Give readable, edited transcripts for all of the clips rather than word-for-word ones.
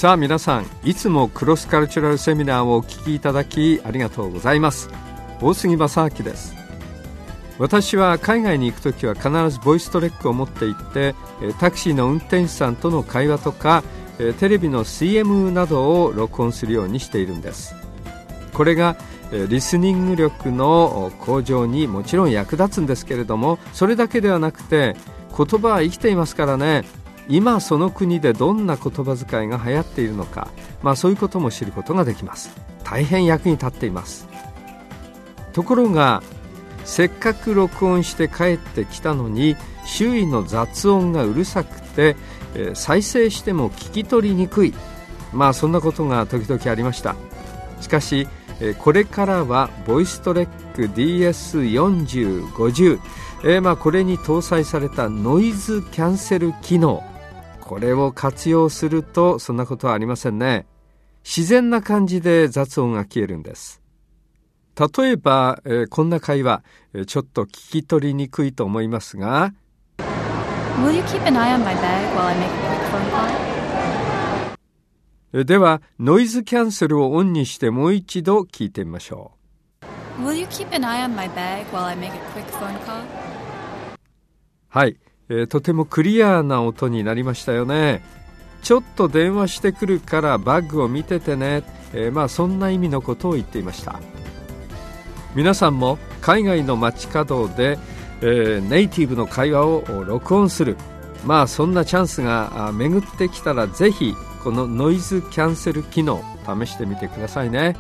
さあ皆さん、いつもクロスカルチュラルセミナーをお聞きいただきありがとうございます。大杉正明です。私は海外に行くときは必ずボイストレックを持って行ってタクシーの運転手さんとの会話とかテレビの CM などを録音するようにしているんです。これがリスニング力の向上にもちろん役立つんですけれども、それだけではなくて言葉は生きていますからね、今その国でどんな言葉遣いが流行っているのか、そういうことも知ることができます。大変役に立っています。ところがせっかく録音して帰ってきたのに周囲の雑音がうるさくて再生しても聞き取りにくい、そんなことが時々ありました。しかしこれからはボイストレック DS4050、これに搭載されたノイズキャンセル機能、これを活用するとそんなことはありませんね。自然な感じで雑音が消えるんです。例えば、こんな会話、ちょっと聞き取りにくいと思いますが、 Will you keep an eye on my bag while I make a quick phone call? ではノイズキャンセルをオンにしてもう一度聞いてみましょう。 Will you keep an eye on my bag while I make a quick phone call? はい、とてもクリアな音になりましたよね。ちょっと電話してくるからバッグを見ててね、そんな意味のことを言っていました。皆さんも海外の街角で、ネイティブの会話を録音する、そんなチャンスが巡ってきたらぜひこのノイズキャンセル機能試してみてくださいね。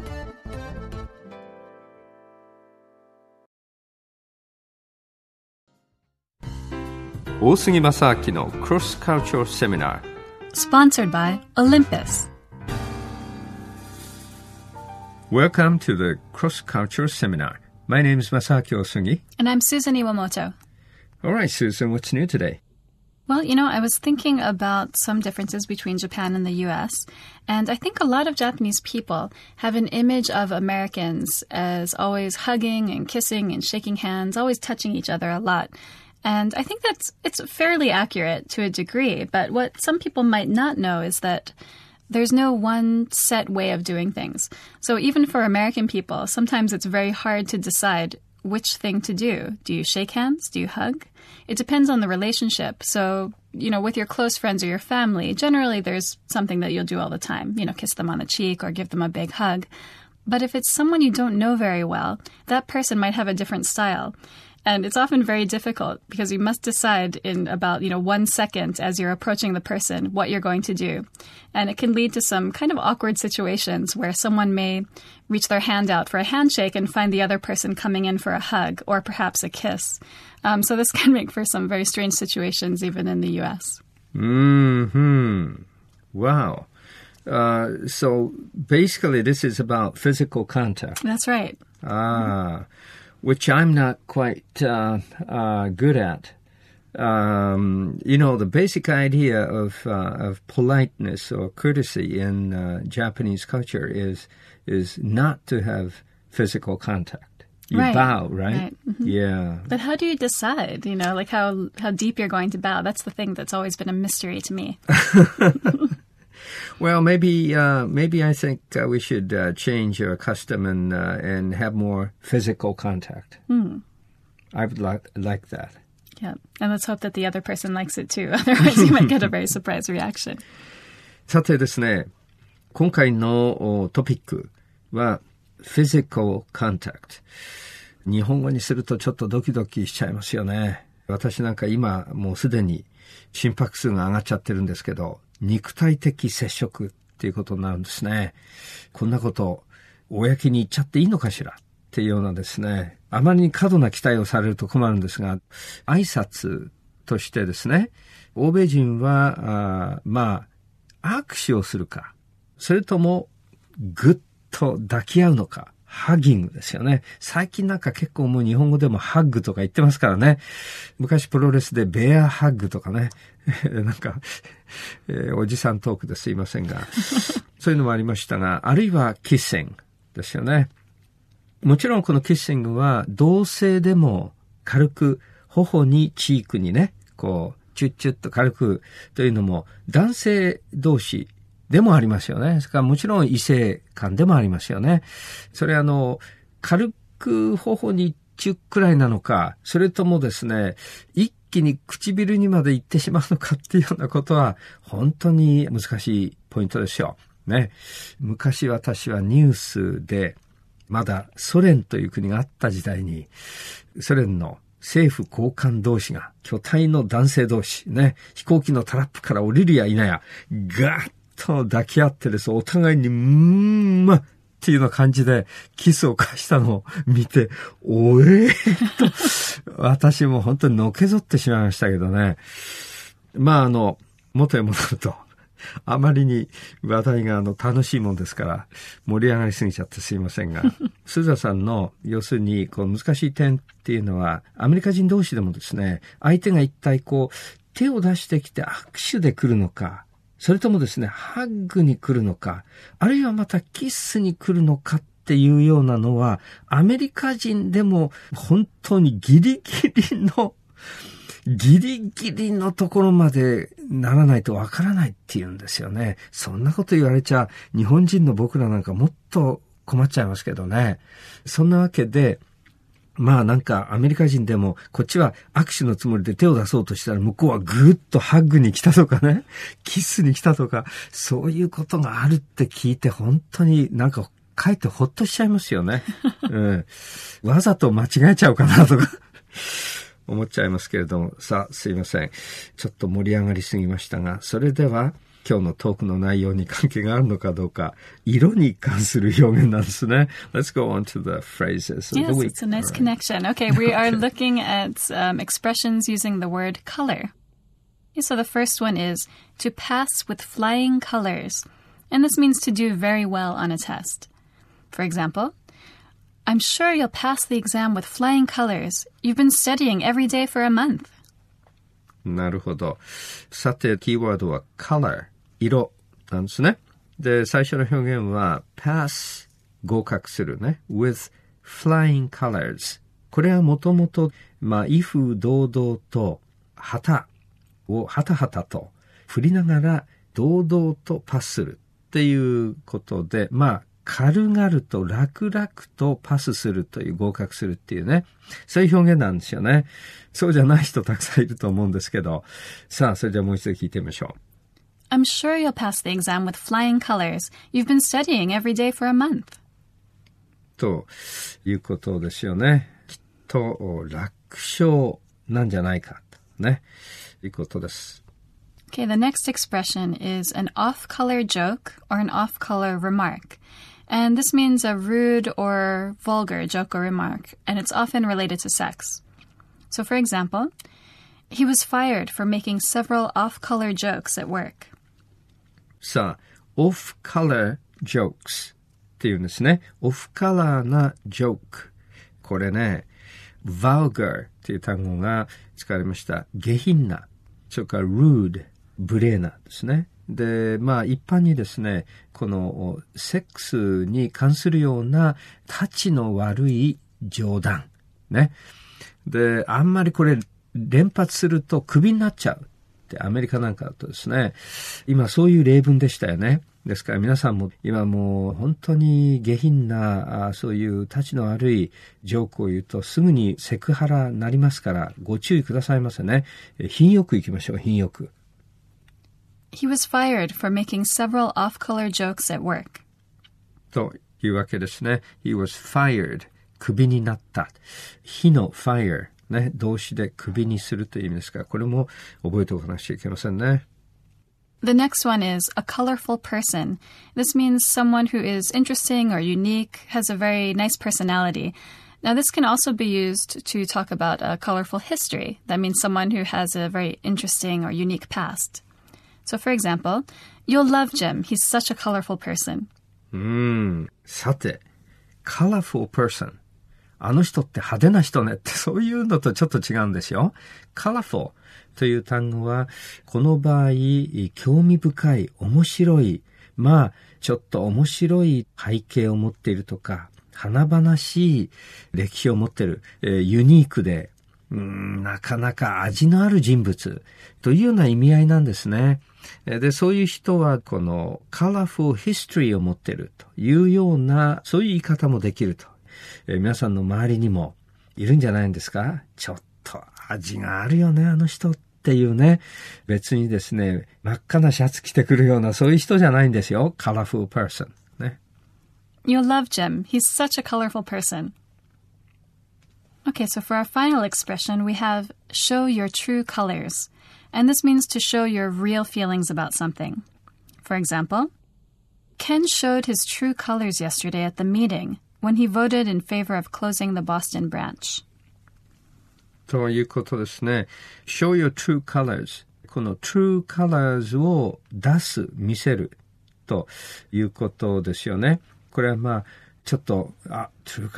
大杉正明の Cross Cultural Seminar Sponsored by Olympus。Welcome to the Cross Cultural Seminar. My name is Masaaki Osugi. And I'm Susan Iwamoto. All right, Susan, what's new today? Well, I was thinking about some differences between Japan and the U.S., and I think a lot of Japanese people have an image of Americans as always hugging and kissing and shaking hands, always touching each other a lot. And I think it's fairly accurate to a degree, but what some people might not know is that there's no one set way of doing things. So even for American people, sometimes it's very hard to decide which thing to do. Do you shake hands? Do you hug? It depends on the relationship. So, with your close friends or your family, generally there's something that you'll do all the time. Kiss them on the cheek or give them a big hug. But if it's someone you don't know very well, that person might have a different style. And it's often very difficult because you must decide in about, 1 second as you're approaching the person what you're going to do. And it can lead to some kind of awkward situations where someone may reach their hand out for a handshake and find the other person coming in for a hug or perhaps a kiss. So this can make for some very strange situations even in the U.S. Wow. So basically this is about physical contact. That's right. Which I'm not quite good at. The basic idea of politeness or courtesy in Japanese culture is not to have physical contact. You bow, right? Mm-hmm. Yeah. But how do you decide? How deep you're going to bow? That's the thing that's always been a mystery to me. Well, maybe I think we should change our custom and have more physical contact. I would like that. Yeah, and let's hope that the other person likes it too. Otherwise, you might get a very surprise reaction. さてですね、今回のトピックは physical contact。日本語にするとちょっとドキドキしちゃいますよね。私なんか今もうすでに心拍数が上がっちゃってるんですけど、肉体的接触っていうことになるんですね。こんなこと公に言っちゃっていいのかしらっていうようなですね、あまりに過度な期待をされると困るんですが、挨拶としてですね、欧米人は握手をするか、それともぐっと抱き合うのか、ハギングですよね。最近なんか結構もう日本語でもハッグとか言ってますからね。昔プロレスでベアハッグとかね。なんか、おじさんトークですいませんが。そういうのもありましたが、あるいはキッシングですよね。もちろんこのキッシングは同性でも軽く頬にチークにね、こう、チュッチュッと軽くというのも男性同士でもありますよね。それからもちろん異性間でもありますよね。それ軽く頬にチュッくらいなのか、それともですね、一気に唇にまで行ってしまうのかっていうようなことは、本当に難しいポイントですよ。ね。昔私はニュースで、まだソ連という国があった時代に、ソ連の政府高官同士が、巨体の男性同士、ね、飛行機のタラップから降りるや否や、ガーッと抱き合ってです、お互いに、っていうような感じで、キスを交わしたのを見て、と、私も本当にのけぞってしまいましたけどね。まあ、元へ戻ると、あまりに話題が楽しいもんですから盛り上がりすぎちゃってすいませんがスーザさんの要するに難しい点っていうのはアメリカ人同士でもですね相手が一体手を出してきて握手で来るのかそれともですねハッグに来るのかあるいはまたキスに来るのかっていうようなのはアメリカ人でも本当にギリギリのところまでならないとわからないっていうんですよね。そんなこと言われちゃ日本人の僕らなんかもっと困っちゃいますけどね。そんなわけで、まあなんかアメリカ人でもこっちは握手のつもりで手を出そうとしたら向こうはぐーっとハッグに来たとかね、キスに来たとか、そういうことがあるって聞いて本当になんかかえってほっとしちゃいますよね。わざと間違えちゃうかなとか。思っちゃいますけれども、さあ、すいません。ちょっと盛り上がりすぎましたが、それでは、今日のトークの内容に関係があるのかどうか、色に関する表現なんですね。Let's go on to the phrases of the week. Yes, it's a nice connection. Okay, we are looking at expressions using the word color. Okay, so the first one is to pass with flying colors. And this means to do very well on a test. For example,I'm sure you'll pass the exam with flying colors. You've been studying every day for a month. なるほど。さて、キーワードは color、色なんですね。で、最初の表現は pass、合格するね。with flying colors。これはもともと、威風堂々と旗をハタハタと振りながら堂々とパスするっていうことで、軽々と楽々とパスするという合格するっていうね。そういう表現なんですよね。そうじゃない人たくさんいると思うんですけど。さあ、それじゃあもう一度聞いてみましょう。I'm sure you'll pass the exam with flying colors. You've been studying every day for a month. ということですよね。きっと楽勝なんじゃないかとね。いうことです。 Okay, the next expression is an off-color joke or an off-color remark.And this means a rude or vulgar joke or remark, and it's often related to sex. So, for example, he was fired for making several off-color jokes at work. さあ、off-color jokes っていうんですね。off-color な joke。これね、vulgar っていう単語が使われました。下品な、それから rude、無礼なですね。で、一般にですね、このセックスに関するようなタチの悪い冗談。ね。で、あんまりこれ連発するとクビになっちゃうってアメリカなんかだとですね、今そういう例文でしたよね。ですから皆さんも今もう本当に下品なそういうタチの悪いジョークを言うとすぐにセクハラになりますからご注意くださいませね。品よく行きましょう、品よく。 He was fired for making several off-color jokes at work. というわけですね。He was fired. クビになった。he の fire ね、動詞でクビにするという意味ですから、これも覚えておかなくちゃいけませんね。 The next one is a colorful person. This means someone who is interesting or unique, has a very nice personality. Now, this can also be used to talk about a colorful history. That means someone who has a very interesting or unique past.So, for example, you'll love Jim. He's such a colorful person. さて、colorful person。あの人って派手な人ねってそういうのとちょっと違うんですよ。colorful という単語は、この場合、興味深い、面白い、ちょっと面白い背景を持っているとか、華々しい歴史を持っている、ユニークで、 なかなか味のある人物というような意味合いなんですね。で、そういう人はこの colorful history を持っているというような、そういう言い方もできると。皆さんの周りにもいるんじゃないんですか？ちょっと味があるよね、あの人っていうね。別にですね、真っ赤なシャツ着てくるようなそういう人じゃないんですよ。colorful person ね。 You'll love Jim. He's such a colorful person. Okay, so for our final expression, we have show your true colors. And this means to show your real feelings about something. For example, Ken showed his true colors yesterday at the meeting when he voted in favor of closing the Boston branch. ということですね。show your true colors。この true colors を出す、見せるということですよね。これはまあ、ちょっと、true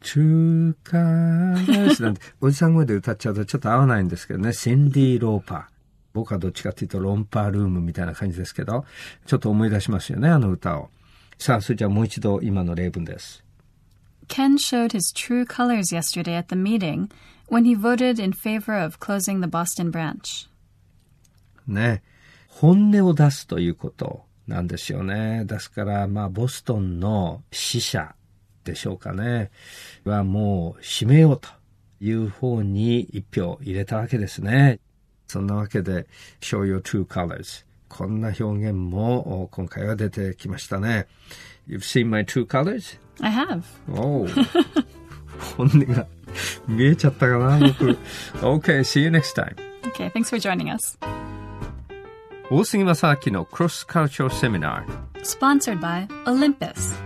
colors なんて、おじさん声で歌っちゃうとちょっと合わないんですけどね。シンディ・ローパー。僕はどっちかっていうとロンパールームみたいな感じですけど、ちょっと思い出しますよね、あの歌を。さあ、それじゃあもう一度今の例文です。 Ken showed his true colors yesterday at the meeting when he voted in favor of closing the Boston branch. ね。本音を出すということなんですよね。ですから、まあ、ボストンの支社でしょうかね。はもう締めようという方に一票入れたわけですね。そんなわけで、show your true colors。こんな表現も今回は出てきましたね。You've seen my true colors? I have. Oh. 本音が見えちゃったかな、僕。Okay, see you next time. Okay, thanks for joining us. 大杉正明の Cross Cultural Seminar. Sponsored by Olympus.